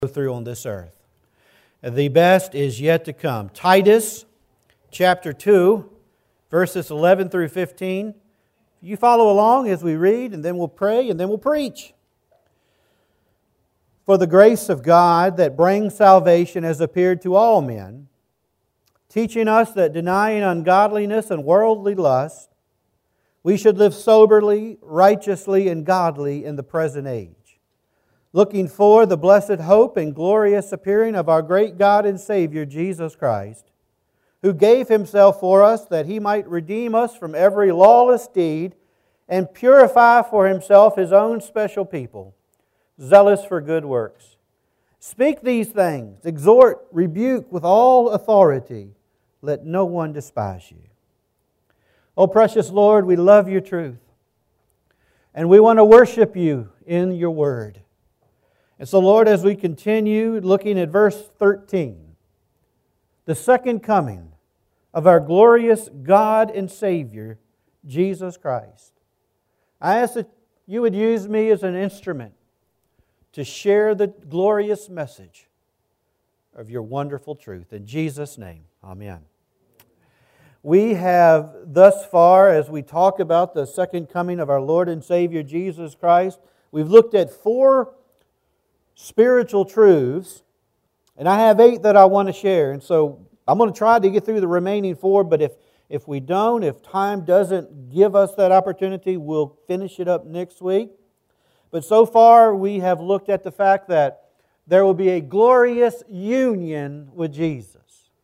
through on this earth. The best is yet to come. Titus chapter 2, verses 11 through 15. You follow along as we read, and then we'll pray, and then we'll preach. For the grace of God that brings salvation has appeared to all men, teaching us that denying ungodliness and worldly lust, we should live soberly, righteously, and godly in the present age, looking for the blessed hope and glorious appearing of our great God and Savior, Jesus Christ, who gave Himself for us that He might redeem us from every lawless deed and purify for Himself His own special people, zealous for good works. Speak these things, exhort, rebuke with all authority. Let no one despise you. Oh, precious Lord, we love Your truth, and we want to worship You in Your Word. And so, Lord, as we continue looking at verse 13, the second coming of our glorious God and Savior, Jesus Christ, I ask that You would use me as an instrument to share the glorious message of Your wonderful truth. In Jesus' name, amen. We have thus far, as we talk about the second coming of our Lord and Savior, Jesus Christ, we've looked at 4 spiritual truths, and I have 8 that I want to share. And so I'm going to try to get through the remaining 4, but if we don't, if time doesn't give us that opportunity, we'll finish it up next week. But so far we have looked at the fact that there will be a glorious union with Jesus,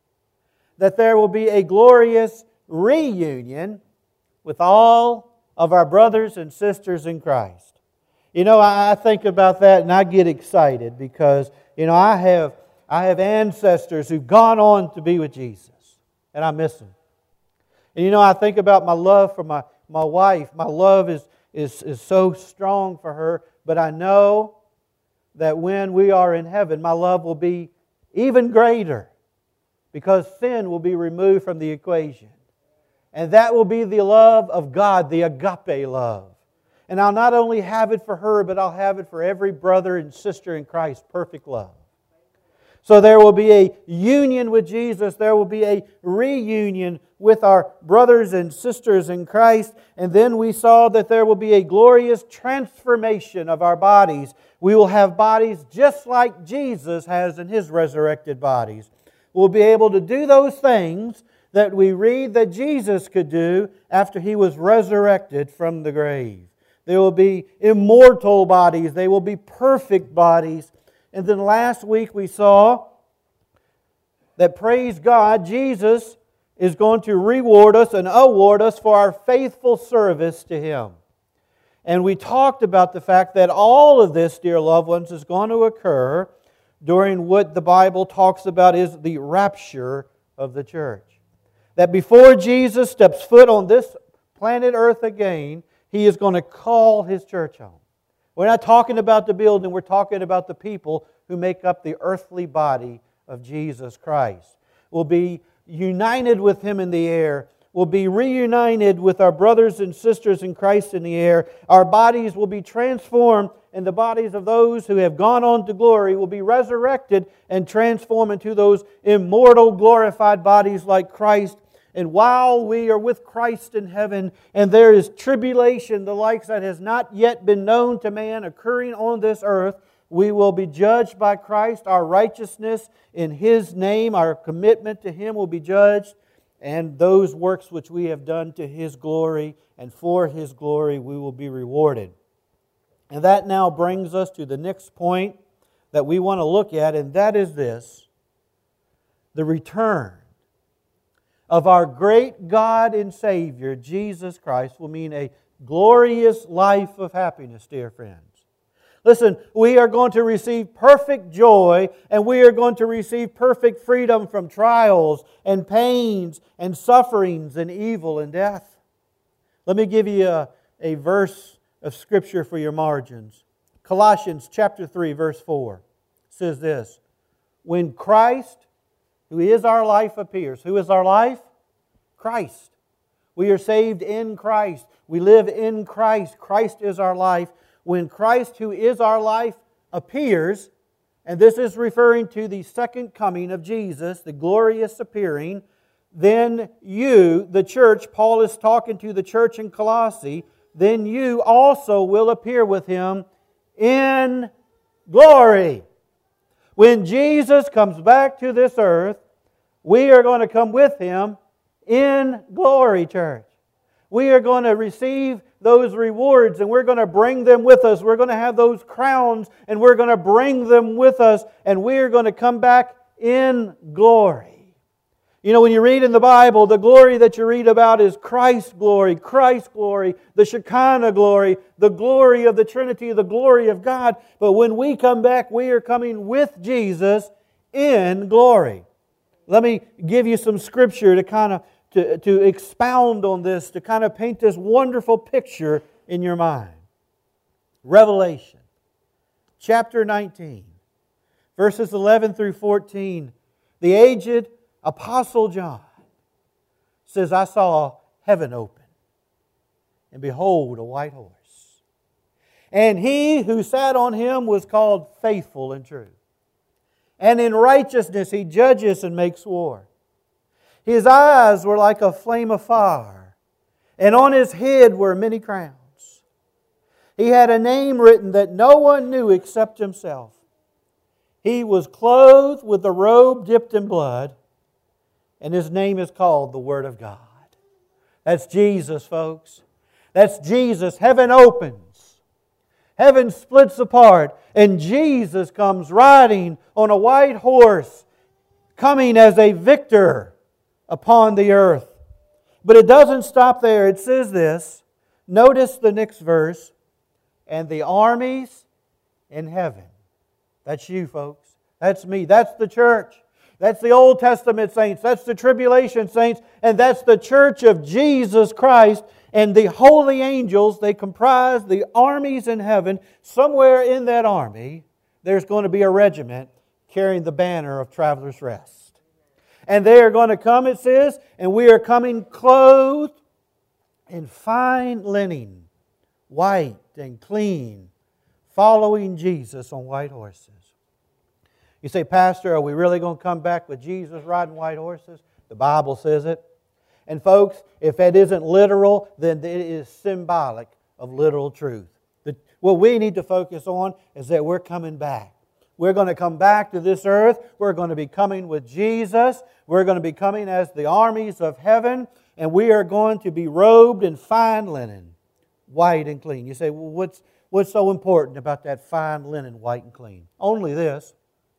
that there will be a glorious reunion with all of our brothers and sisters in Christ. You know, I think about that and I get excited because, you know, I have ancestors who've gone on to be with Jesus, and I miss them. And you know, I think about my love for my wife. My love is so strong for her, but I know that when we are in heaven, my love will be even greater because sin will be removed from the equation. And that will be the love of God, the agape love. And I'll not only have it for her, but I'll have it for every brother and sister in Christ, perfect love. So there will be a union with Jesus. There will be a reunion with our brothers and sisters in Christ. And then we saw that there will be a glorious transformation of our bodies. We will have bodies just like Jesus has in His resurrected bodies. We'll be able to do those things that we read that Jesus could do after He was resurrected from the grave. They will be immortal bodies. They will be perfect bodies. And then last week we saw that, praise God, Jesus is going to reward us and award us for our faithful service to Him. And we talked about the fact that all of this, dear loved ones, is going to occur during what the Bible talks about is the rapture of the church. That before Jesus steps foot on this planet Earth again, He is going to call His church home. We're not talking about the building, we're talking about the people who make up the earthly body of Jesus Christ. We'll be united with Him in the air. We'll be reunited with our brothers and sisters in Christ in the air. Our bodies will be transformed, and the bodies of those who have gone on to glory will be resurrected and transformed into those immortal, glorified bodies like Christ. And while we are with Christ in heaven, and there is tribulation, the likes that has not yet been known to man occurring on this earth, we will be judged by Christ. Our righteousness in His name, our commitment to Him will be judged. And those works which we have done to His glory and for His glory, we will be rewarded. And that now brings us to the next point that we want to look at, and that is this: the return of our great God and Savior, Jesus Christ, will mean a glorious life of happiness, dear friends. Listen, we are going to receive perfect joy, and we are going to receive perfect freedom from trials and pains and sufferings and evil and death. Let me give you a verse of Scripture for your margins. Colossians chapter 3, verse 4 says this: when Christ, who is our life, appears. Who is our life? Christ. We are saved in Christ. We live in Christ. Christ is our life. When Christ, who is our life, appears, and this is referring to the second coming of Jesus, the glorious appearing, then you, the church, Paul is talking to the church in Colossae, then you also will appear with Him in glory. When Jesus comes back to this earth, we are going to come with Him in glory, church. We are going to receive those rewards and we're going to bring them with us. We're going to have those crowns and we're going to bring them with us and we're going to come back in glory. You know, when you read in the Bible, the glory that you read about is Christ's glory, the Shekinah glory, the glory of the Trinity, the glory of God. But when we come back, we are coming with Jesus in glory. Let me give you some scripture to kind of to expound on this, to kind of paint this wonderful picture in your mind. Revelation chapter 19, verses 11 through 14. The aged Apostle John says, I saw heaven open, and behold, a white horse. And He who sat on him was called Faithful and True. And in righteousness He judges and makes war. His eyes were like a flame of fire, and on His head were many crowns. He had a name written that no one knew except Himself. He was clothed with a robe dipped in blood, and His name is called the Word of God. That's Jesus, folks. That's Jesus. Heaven opens. Heaven splits apart, and Jesus comes riding on a white horse, coming as a victor upon the earth. But it doesn't stop there. It says this. Notice the next verse. And the armies in heaven. That's you, folks. That's me. That's the church. That's the Old Testament saints. That's the tribulation saints. And that's the church of Jesus Christ. And the holy angels, they comprise the armies in heaven. Somewhere in that army, there's going to be a regiment carrying the banner of Traveler's Rest. And they are going to come, it says, and we are coming clothed in fine linen, white and clean, following Jesus on white horses. You say, Pastor, are we really going to come back with Jesus riding white horses? The Bible says it. And folks, if that isn't literal, then it is symbolic of literal truth. What we need to focus on is that we're coming back. We're going to come back to this earth. We're going to be coming with Jesus. We're going to be coming as the armies of heaven. And we are going to be robed in fine linen, white and clean. You say, well, what's so important about that fine linen, white and clean? Only this.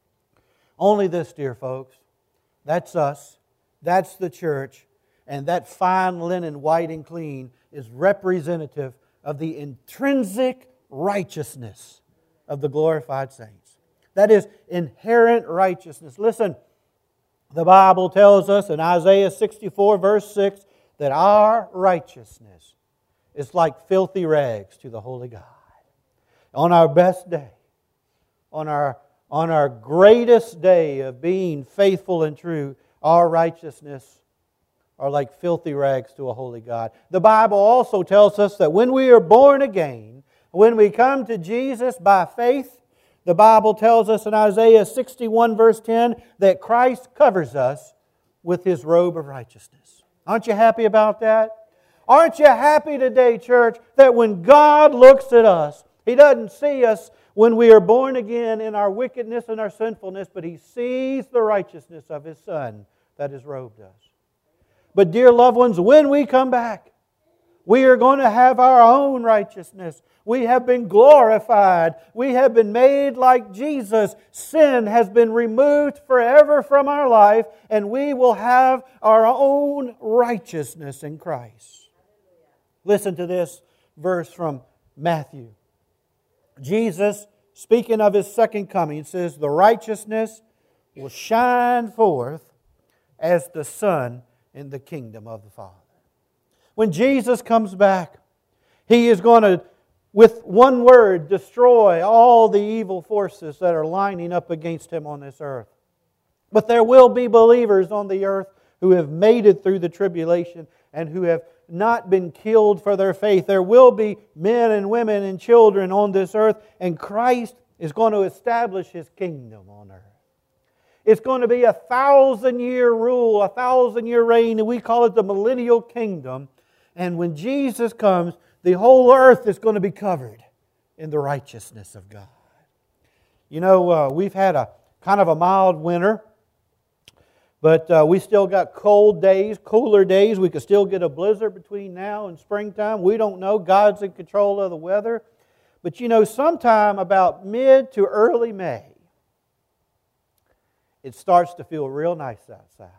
Only this, dear folks. That's us. That's the church. And that fine linen, white and clean, is representative of the intrinsic righteousness of the glorified saints. That is inherent righteousness. Listen, the Bible tells us in Isaiah 64 verse 6 that our righteousness is like filthy rags to the holy God. On our best day, on our greatest day of being faithful and true, our righteousness are like filthy rags to a holy God. The Bible also tells us that when we are born again, when we come to Jesus by faith, the Bible tells us in Isaiah 61 verse 10 that Christ covers us with His robe of righteousness. Aren't you happy about that? Aren't you happy today, church, that when God looks at us, He doesn't see us when we are born again in our wickedness and our sinfulness, but He sees the righteousness of His Son that has robed us. But dear loved ones, when we come back, we are going to have our own righteousness. We have been glorified. We have been made like Jesus. Sin has been removed forever from our life, and we will have our own righteousness in Christ. Listen to this verse from Matthew. Jesus, speaking of His second coming, says, the righteousness will shine forth as the sun in the kingdom of the Father. When Jesus comes back, He is going to, with one word, destroy all the evil forces that are lining up against Him on this earth. But there will be believers on the earth who have made it through the tribulation and who have not been killed for their faith. There will be men and women and children on this earth, and Christ is going to establish His kingdom on earth. It's going to be a 1,000-year rule, a 1,000-year reign, and we call it the millennial kingdom. And when Jesus comes, the whole earth is going to be covered in the righteousness of God. You know, we've had a kind of a mild winter, but we still got cold days, cooler days. We could still get a blizzard between now and springtime. We don't know. God's in control of the weather. But you know, sometime about mid to early May, it starts to feel real nice outside.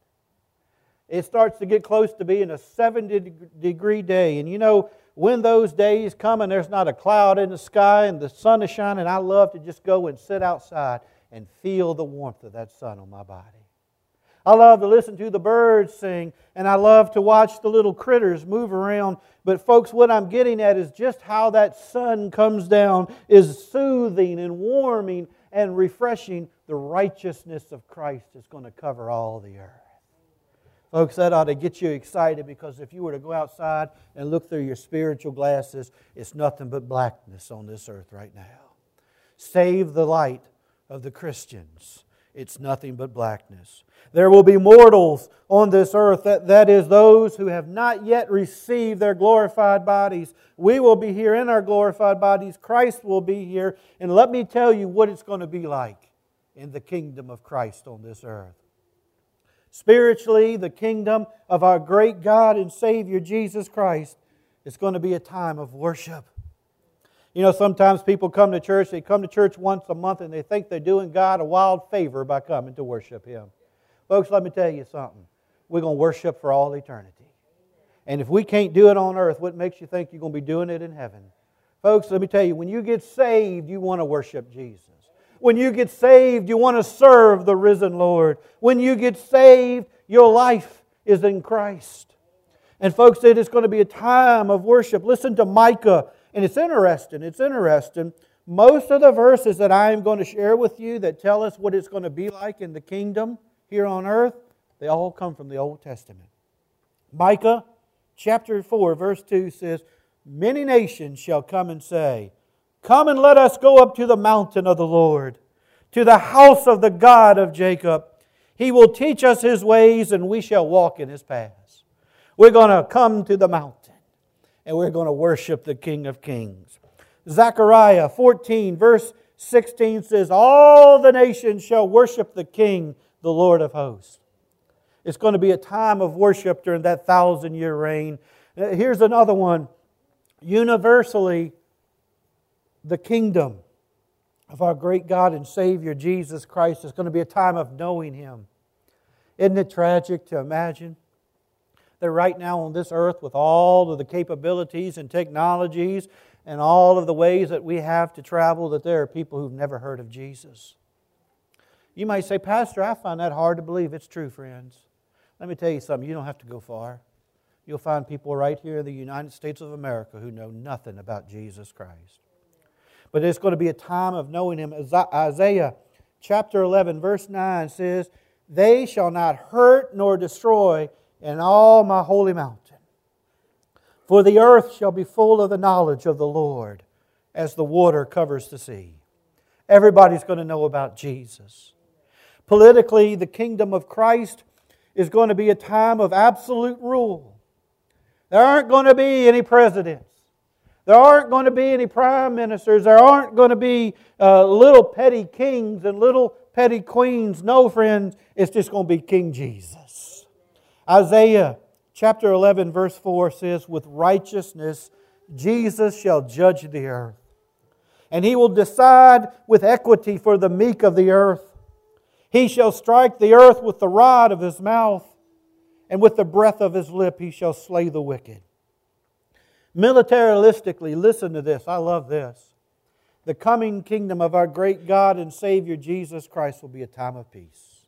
It starts to get close to being a 70-degree day. And you know, when those days come and there's not a cloud in the sky and the sun is shining, I love to just go and sit outside and feel the warmth of that sun on my body. I love to listen to the birds sing, and I love to watch the little critters move around. But folks, what I'm getting at is just how that sun comes down is soothing and warming and refreshing. The righteousness of Christ is going to cover all the earth. Folks, that ought to get you excited, because if you were to go outside and look through your spiritual glasses, it's nothing but blackness on this earth right now. Save the light of the Christians. It's nothing but blackness. There will be mortals on this earth, that is those who have not yet received their glorified bodies. We will be here in our glorified bodies. Christ will be here. And let me tell you what it's going to be like in the kingdom of Christ on this earth. Spiritually, the kingdom of our great God and Savior Jesus Christ is going to be a time of worship. You know, sometimes people come to church, they come to church once a month and they think they're doing God a wild favor by coming to worship Him. Folks, let me tell you something. We're going to worship for all eternity. And if we can't do it on earth, what makes you think you're going to be doing it in heaven? Folks, let me tell you, when you get saved, you want to worship Jesus. When you get saved, you want to serve the risen Lord. When you get saved, your life is in Christ. And folks, it is going to be a time of worship. Listen to Micah. And it's interesting. Most of the verses that I am going to share with you that tell us what it's going to be like in the kingdom here on earth, they all come from the Old Testament. Micah chapter 4 verse 2 says, "Many nations shall come and say, 'Come and let us go up to the mountain of the Lord, to the house of the God of Jacob. He will teach us His ways, and we shall walk in His paths.'" We're going to come to the mountain, and we're going to worship the King of Kings. Zechariah 14 verse 16 says, "All the nations shall worship the King, the Lord of hosts." It's going to be a time of worship during that 1,000-year reign. Here's another one. Universally, the kingdom of our great God and Savior Jesus Christ is going to be a time of knowing Him. Isn't it tragic to imagine that right now on this earth, with all of the capabilities and technologies and all of the ways that we have to travel, that there are people who've never heard of Jesus? You might say, "Pastor, I find that hard to believe." It's true, friends. Let me tell you something. You don't have to go far. You'll find people right here in the United States of America who know nothing about Jesus Christ. But it's going to be a time of knowing Him. Isaiah chapter 11 verse 9 says, "They shall not hurt nor destroy in all my holy mountain. For the earth shall be full of the knowledge of the Lord, as the water covers the sea." Everybody's going to know about Jesus. Politically, the kingdom of Christ is going to be a time of absolute rule. There aren't going to be any presidents. There aren't going to be any prime ministers. There aren't going to be little petty kings and little petty queens. No, friends, it's just going to be King Jesus. Isaiah chapter 11 verse 4 says, "With righteousness Jesus shall judge the earth, and He will decide with equity for the meek of the earth. He shall strike the earth with the rod of His mouth, and with the breath of His lip He shall slay the wicked." Militaristically, listen to this. I love this. The coming kingdom of our great God and Savior Jesus Christ will be a time of peace.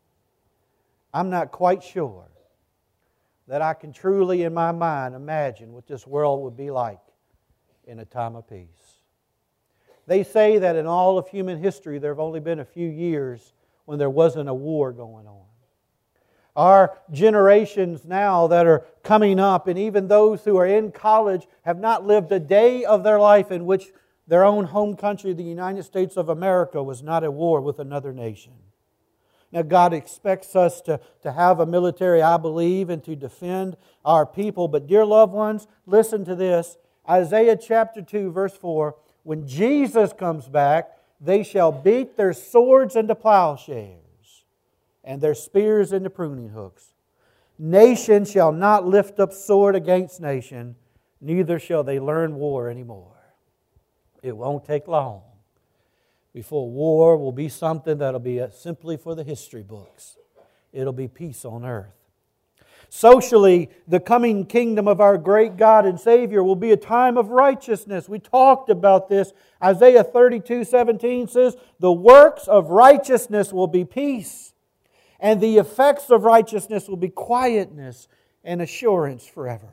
I'm not quite sure that I can truly in my mind imagine what this world would be like in a time of peace. They say that in all of human history there have only been a few years when there wasn't a war going on. Our generations now that are coming up, and even those who are in college, have not lived a day of their life in which Their own home country, the United States of America, was not at war with another nation. Now, God expects us to have a military, I believe, and to defend our people. But, dear loved ones, listen to this. Isaiah chapter 2, verse 4, when Jesus comes back, they shall beat their swords into plowshares and their spears into pruning hooks. Nation shall not lift up sword against nation, neither shall they learn war anymore. It won't take long before war will be something that'll be simply for the history books. It'll be peace on earth. Socially, the coming kingdom of our great God and Savior will be a time of righteousness. We talked about this. Isaiah 32:17 says, the works of righteousness will be peace, and the effects of righteousness will be quietness and assurance forever.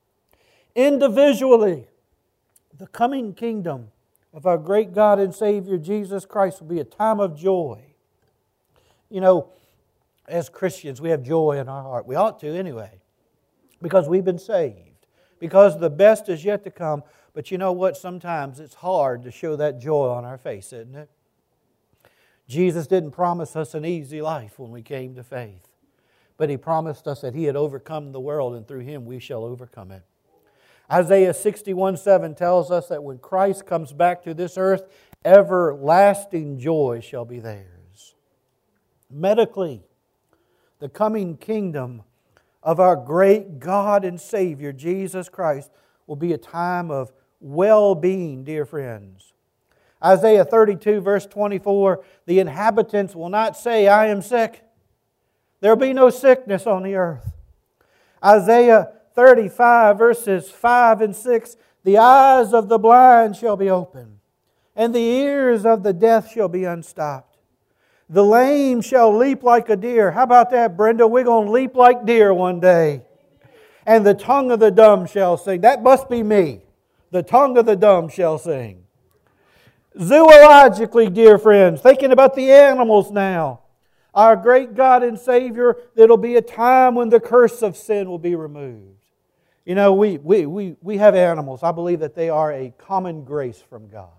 Individually, the coming kingdom of our great God and Savior Jesus Christ will be a time of joy. You know, as Christians, we have joy in our heart. We ought to anyway, because we've been saved, because the best is yet to come. But you know what? Sometimes it's hard to show that joy on our face, isn't it? Jesus didn't promise us an easy life when we came to faith, but He promised us that He had overcome the world, and through Him we shall overcome it. Isaiah 61:7 tells us that when Christ comes back to this earth, everlasting joy shall be theirs. Medically, the coming kingdom of our great God and Savior, Jesus Christ, will be a time of well-being, dear friends. Isaiah 32, verse 24, the inhabitants will not say, I am sick. There will be no sickness on the earth. Isaiah 35, verses 5 and 6, the eyes of the blind shall be opened, and the ears of the deaf shall be unstopped. The lame shall leap like a deer. How about that, Brenda? We're going to leap like deer one day. And the tongue of the dumb shall sing. That must be me. The tongue of the dumb shall sing. Zoologically, dear friends, thinking about the animals now, our great God and Savior, there'll be a time when the curse of sin will be removed. You know, we have animals. I believe that they are a common grace from God.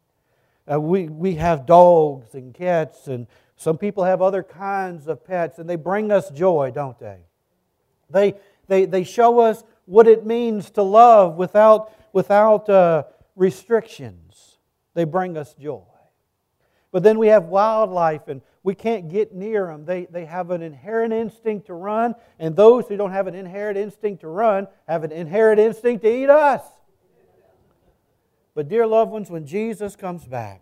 We have dogs and cats, and some people have other kinds of pets, and they bring us joy, don't they? They show us what it means to love without restrictions. They bring us joy. But then we have wildlife, and we can't get near them. They have an inherent instinct to run, and those who don't have an inherent instinct to run have an inherent instinct to eat us. But dear loved ones, when Jesus comes back,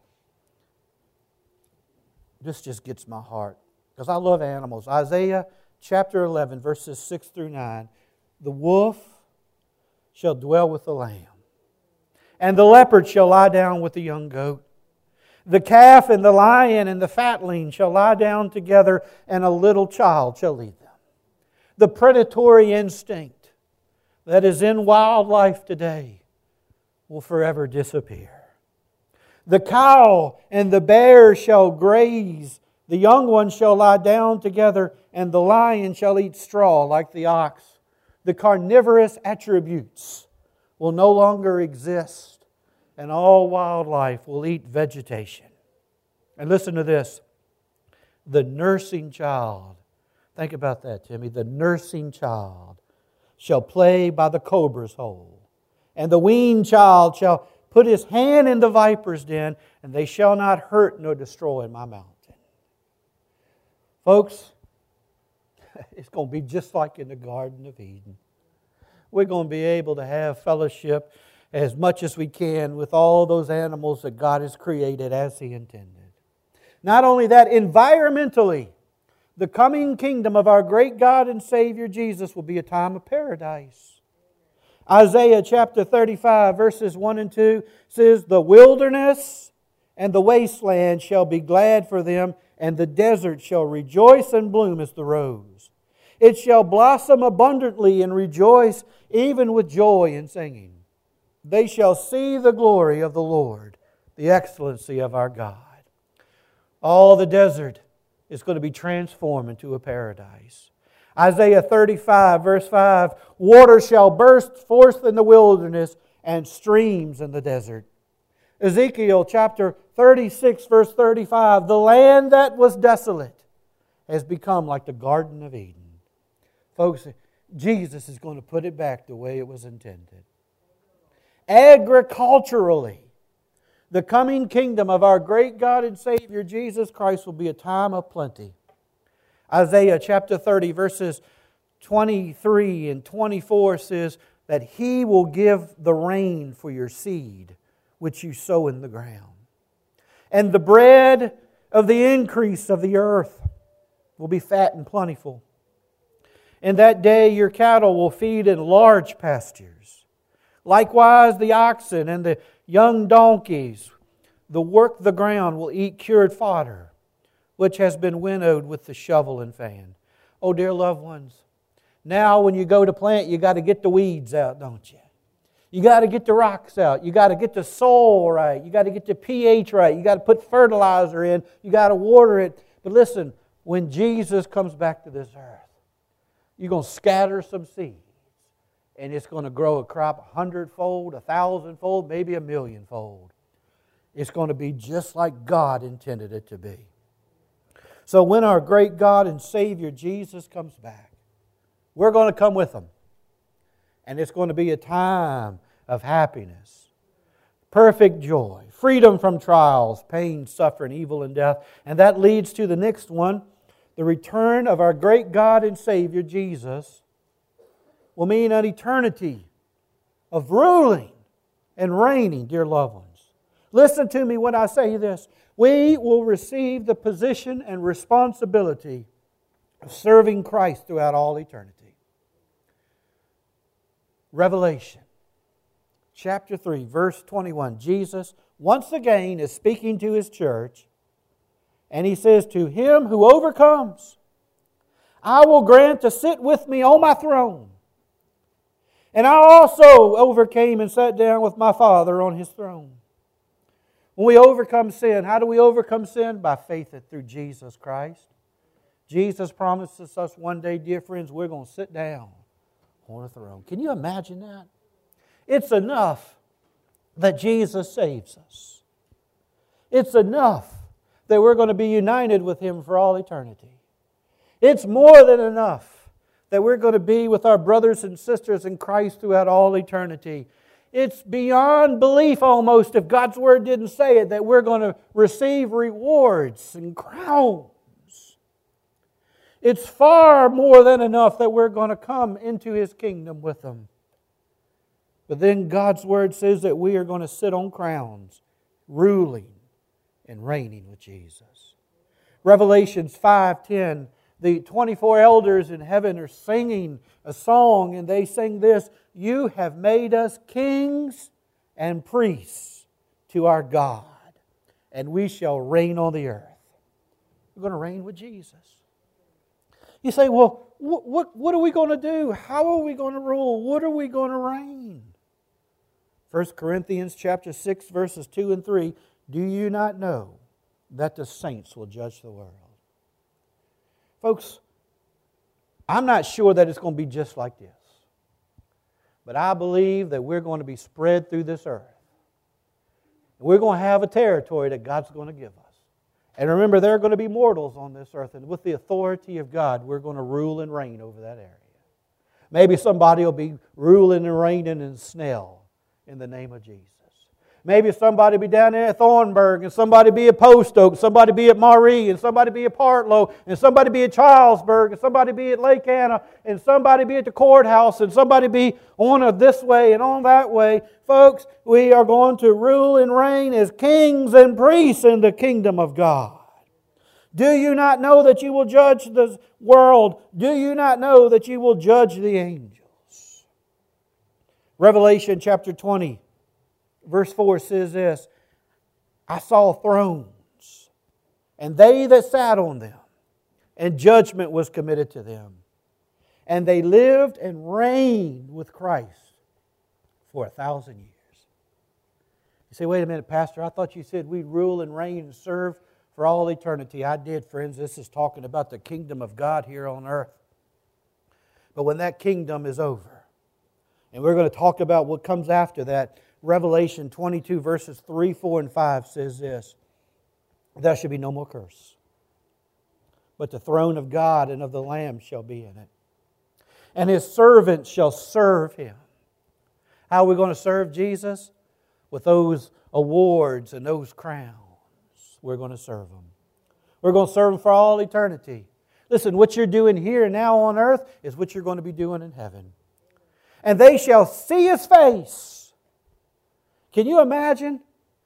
this just gets my heart, because I love animals. Isaiah chapter 11, verses 6 through 9. The wolf shall dwell with the lamb, and the leopard shall lie down with the young goat. The calf and the lion and the fatling shall lie down together, and a little child shall lead them. The predatory instinct that is in wildlife today will forever disappear. The cow and the bear shall graze. The young ones shall lie down together, and the lion shall eat straw like the ox. The carnivorous attributes will no longer exist, and all wildlife will eat vegetation. And listen to this. The nursing child, think about that, Timmy. The nursing child shall play by the cobra's hole, and the weaned child shall put his hand in the viper's den, and they shall not hurt nor destroy my mountain. Folks, it's going to be just like in the Garden of Eden. We're going to be able to have fellowship as much as we can with all those animals that God has created as He intended. Not only that, environmentally, the coming kingdom of our great God and Savior Jesus will be a time of paradise. Isaiah chapter 35, verses 1 and 2 says, the wilderness and the wasteland shall be glad for them, and the desert shall rejoice and bloom as the rose. It shall blossom abundantly and rejoice, even with joy and singing. They shall see the glory of the Lord, the excellency of our God. All the desert is going to be transformed into a paradise. Isaiah 35, verse 5, water shall burst forth in the wilderness and streams in the desert. Ezekiel chapter 36, verse 35, the land that was desolate has become like the Garden of Eden. Folks, Jesus is going to put it back the way it was intended. Agriculturally, the coming kingdom of our great God and Savior Jesus Christ will be a time of plenty. Isaiah chapter 30, verses 23 and 24 says that He will give the rain for your seed, which you sow in the ground. And the bread of the increase of the earth will be fat and plentiful. In that day your cattle will feed in large pastures. Likewise the oxen and the young donkeys, the work the ground, will eat cured fodder, which has been winnowed with the shovel and fan. Oh, dear loved ones, now when you go to plant, you got to get the weeds out, don't you? You got to get the rocks out. You got to get the soil right. You got to get the pH right. You got to put fertilizer in. You got to water it. But listen, when Jesus comes back to this earth, you're going to scatter some seeds, and it's going to grow a crop 100-fold, 1,000-fold, maybe 1,000,000-fold. It's going to be just like God intended it to be. So when our great God and Savior Jesus comes back, we're going to come with Him. And it's going to be a time of happiness, perfect joy, freedom from trials, pain, suffering, evil, and death. And that leads to the next one. The return of our great God and Savior Jesus will mean an eternity of ruling and reigning, dear loved ones. Listen to me when I say this. We will receive the position and responsibility of serving Christ throughout all eternity. Revelation chapter 3, verse 21. Jesus once again is speaking to His church, and He says, to him who overcomes, I will grant to sit with me on my throne. And I also overcame and sat down with my Father on His throne. When we overcome sin, how do we overcome sin? By faith through Jesus Christ. Jesus promises us one day, dear friends, we're going to sit down on a throne. Can you imagine that? It's enough that Jesus saves us. It's enough that we're going to be united with Him for all eternity. It's more than enough that we're going to be with our brothers and sisters in Christ throughout all eternity. It's beyond belief almost, if God's Word didn't say it, that we're going to receive rewards and crowns. It's far more than enough that we're going to come into His kingdom with Him. But then God's Word says that we are going to sit on crowns, ruling and reigning with Jesus. Revelations 5:10, the 24 elders in heaven are singing a song, and they sing this, you have made us kings and priests to our God, and we shall reign on the earth. We're going to reign with Jesus. You say, well, what are we going to do? How are we going to rule? What are we going to reign? 1 Corinthians chapter 6, verses 2 and 3, do you not know that the saints will judge the world? Folks, I'm not sure that it's going to be just like this. But I believe that we're going to be spread through this earth. We're going to have a territory that God's going to give us. And remember, there are going to be mortals on this earth, and with the authority of God, we're going to rule and reign over that area. Maybe somebody will be ruling and reigning in Snell in the name of Jesus. Maybe somebody be down there at Thornburg, and somebody be at Post Oak, somebody be at Marie, and somebody be at Partlow, and somebody be at Charlesburg, and somebody be at Lake Anna, and somebody be at the courthouse, and somebody be on this way and on that way. Folks, we are going to rule and reign as kings and priests in the kingdom of God. Do you not know that you will judge the world? Do you not know that you will judge the angels? Revelation chapter 20. Verse 4 says this, I saw thrones, and they that sat on them, and judgment was committed to them. And they lived and reigned with Christ for 1,000 years. You say, wait a minute, Pastor, I thought you said we'd rule and reign and serve for all eternity. I did, friends. This is talking about the kingdom of God here on earth. But when that kingdom is over, and we're going to talk about what comes after that, Revelation 22 verses 3, 4, and 5 says this: there shall be no more curse, but the throne of God and of the Lamb shall be in it, and His servants shall serve Him. How are we going to serve Jesus? With those awards and those crowns. We're going to serve Him. We're going to serve Him for all eternity. Listen, what you're doing here now on earth is what you're going to be doing in heaven. And they shall see His face. Can you imagine?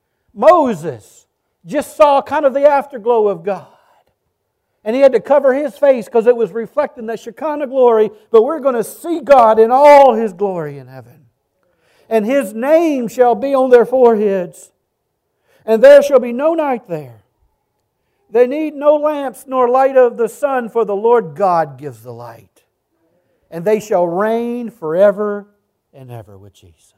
Moses just saw kind of the afterglow of God. And he had to cover his face because it was reflecting the Shekinah glory. But we're going to see God in all His glory in heaven. And His name shall be on their foreheads. And there shall be no night there. They need no lamps nor light of the sun, for the Lord God gives the light. And they shall reign forever and ever with Jesus.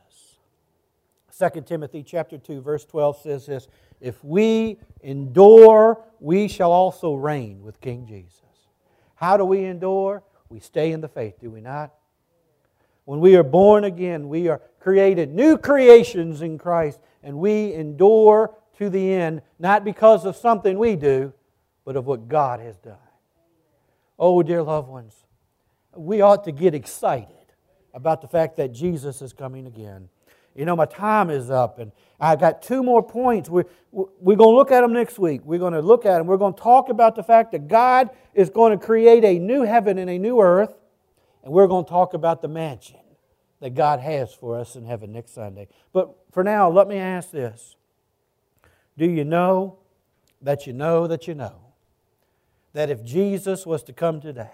2 Timothy chapter 2 verse 12 says this: if we endure, we shall also reign with King Jesus. How do we endure? We stay in the faith, do we not? When we are born again, we are created new creations in Christ, and we endure to the end, not because of something we do, but of what God has done. Oh, dear loved ones, we ought to get excited about the fact that Jesus is coming again. You know, my time is up, and I've got 2 more points. We're going to look at them next week. We're going to look at them. We're going to talk about the fact that God is going to create a new heaven and a new earth, and we're going to talk about the mansion that God has for us in heaven next Sunday. But for now, let me ask this. Do you know that you know that you know that if Jesus was to come today,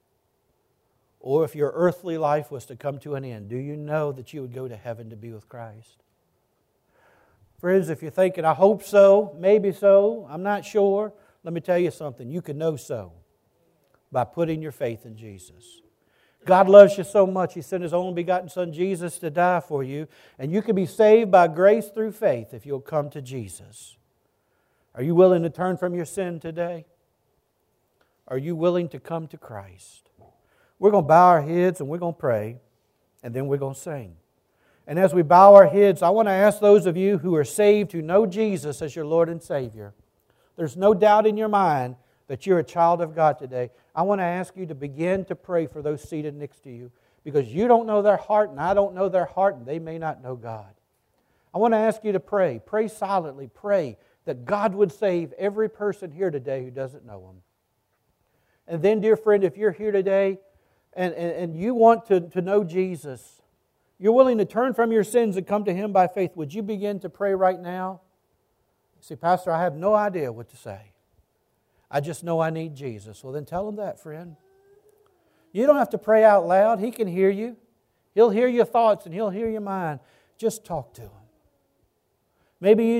or if your earthly life was to come to an end, do you know that you would go to heaven to be with Christ? Friends, if you're thinking, I hope so, maybe so, I'm not sure, let me tell you something. You can know so by putting your faith in Jesus. God loves you so much, He sent His only begotten Son, Jesus, to die for you. And you can be saved by grace through faith if you'll come to Jesus. Are you willing to turn from your sin today? Are you willing to come to Christ? We're going to bow our heads and we're going to pray, and then we're going to sing. And as we bow our heads, I want to ask those of you who are saved, who know Jesus as your Lord and Savior. There's no doubt in your mind that you're a child of God today. I want to ask you to begin to pray for those seated next to you, because you don't know their heart and I don't know their heart, and they may not know God. I want to ask you to pray. Pray silently. Pray that God would save every person here today who doesn't know Him. And then, dear friend, if you're here today and you want to know Jesus, you're willing to turn from your sins and come to Him by faith, would you begin to pray right now? See, Pastor, I have no idea what to say. I just know I need Jesus. Well, then tell Him that, friend. You don't have to pray out loud. He can hear you. He'll hear your thoughts and He'll hear your mind. Just talk to Him. Maybe you